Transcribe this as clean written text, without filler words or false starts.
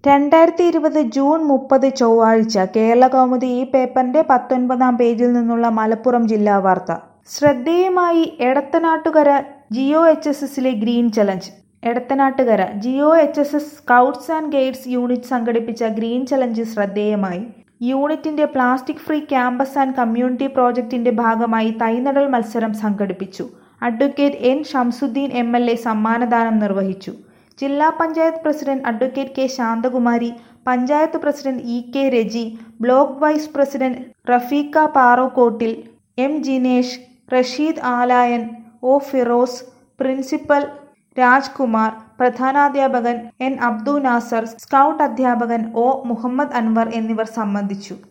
2020 June 30 ചൊവ്വാഴ്ച കേരളകൗമുദി ഈ പേപ്പറിന്റെ 19-ാം പേജിൽ നിന്നുള്ള മലപ്പുറം ജില്ലാ വാർത്ത. ശ്രദ്ധേയമായി എടത്തനാട്ടുകര GOHSSലെ green challenge. Edathanattukara GOHSS scouts and guides unit സംഘടിപ്പിച്ച ഗ്രീൻ ചലഞ്ച് ശ്രദ്ധേയമായി. യൂണിറ്റിന്റെ plastic free campus and community പ്രോജക്ടിന്റെ ഭാഗമായി തൈനടൽ മത്സരം സംഘടിപ്പിച്ചു. അഡ്വക്കേറ്റ് N ഷംസുദ്ദീൻ MLA സമ്മാനദാനം നിർവഹിച്ചു. ജില്ലാ panchayat president advocate K Santhakumari, panchayat president EK Reji, block vice president Rafeeqa Parokkottil, M Jinesh, Rasheed Alayan, O Firoz, principal Rajkumar, പ്രധാനാധ്യാപകൻ N അബ്ദു നാസർ, സ്കൗട്ട് അധ്യാപകൻ O മുഹമ്മദ് അൻവർ എന്നിവർ സംബന്ധിച്ചു.